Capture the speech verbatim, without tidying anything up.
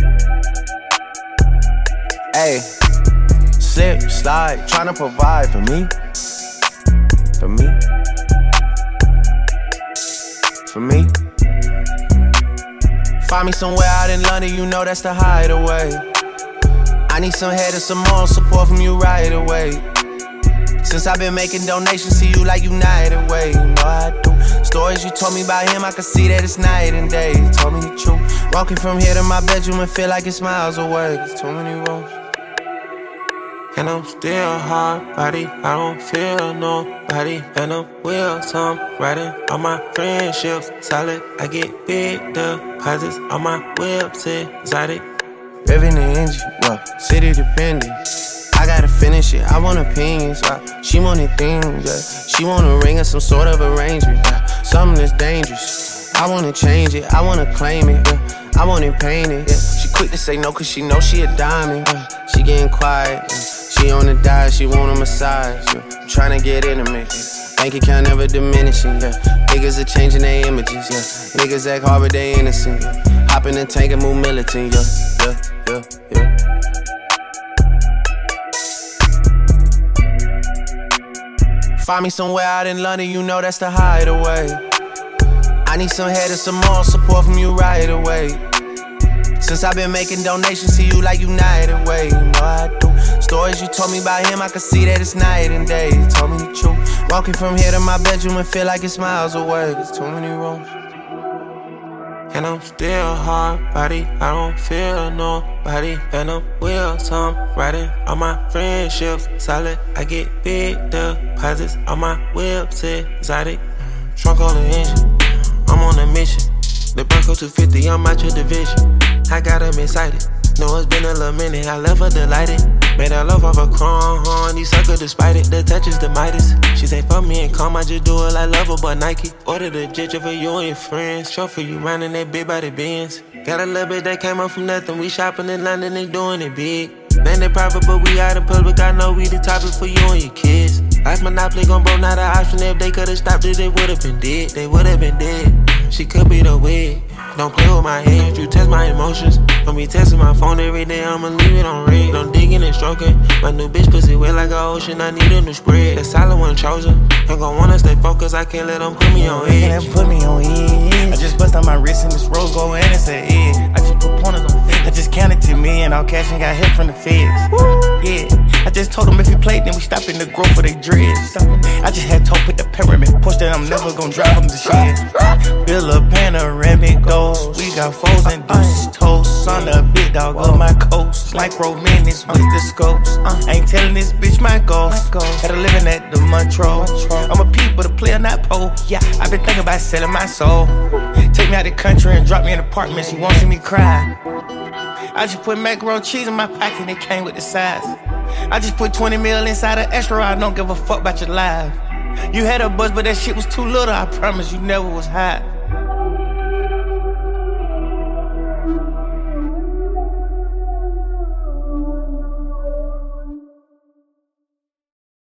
Ayy, slip, slide, tryna provide for me. For me. For me. Find me somewhere out in London, you know that's the hideaway. I need some head and some moral support from you right away. Since I've been making donations to you like United Way, you know I do. Stories you told me about him, I can see that it's night and day. You told me the truth. Walking from here to my bedroom and feel like it's miles away. There's too many roads. And I'm still hard body, I don't feel nobody. And I'm with some riding on my friendships. Solid, I get big deposits on my whips, exotic. Revving the engine, well, city dependent. I gotta finish it, I want opinions, wow. She wanted things, yeah. She want a ring or some sort of arrangement, yeah. Something that's dangerous. I wanna change it, I wanna claim it, yeah. I want it painted, yeah. She quick to say no cause she know she a diamond, yeah. She getting quiet, yeah. She on the diet, she want a massage, yeah. I'm tryna get intimate, yeah. Bank account never diminishing, yeah. Niggas are changing their images, yeah. Niggas act hard but they innocent, yeah. Hop in the tank and move militant, yeah, yeah, yeah, yeah. Find me somewhere out in London, you know that's the hideaway. I need some head and some moral support from you right away. Since I've been making donations to you like United Way, you know I do. Stories you told me about him, I can see that it's night and day. You told me the truth. Walking from here to my bedroom and feel like it's miles away. There's too many rooms. And I'm still hard body, I don't feel nobody. And I'm with some riding on my friendships. Solid, I get big deposits on my whips, exotic. Trunk on the engine, I'm on a mission. The Bronco two fifty, I'm out your division. I got them excited, know it's been a little minute. I left her delighted, made her love off a crown. These suckers despite it, the touch is the Midas. She say fuck me and calm, I just do it like Lover but Nike. Order the jet for you and your friends. Show for you roundin' that big by the Benz. Got a little bit that came up from nothing. We shopping in London and doing it big. Landed private but we out in public, I know we the topic for you and your kids. Life Monopoly gon' bro, not an option. If they could've stopped it, they would've been dead. They would've been dead. She could be the wig. Don't play with my head, you test my emotions. Don't be testing my phone every day, I'ma leave it on red. Don't dig in and stroking. My new bitch pussy wet like an ocean, I need a new spread. The solid one chosen. Ain't gon' wanna stay focused, I can't let them put me on edge. They put me on edge. I just bust on my wrist and this rose gold and it's an edge. I just put pointers on feds. I just counted to me and all cash and got hit from the feds. Yeah, I just told them if we played, then we stop in the growth for they dreads. I just had to put the pyramid push that I'm never gon' drive them to shit. Build a panoramic ghost. We got foes and deuces toast. On the big dog of my coast. Like romantics with the scopes. Ain't telling this bitch my ghost. Had a living at the Montreux. I'm a peep but a player, not pole. Yeah, I been thinking about selling my soul. Take me out the country and drop me in apartments. You won't see me cry. I just put macaroni cheese in my pocket and it came with the size. I just put twenty mil inside an extra. I don't give a fuck about your life. You had a buzz, but that shit was too little. I promise you never was hot.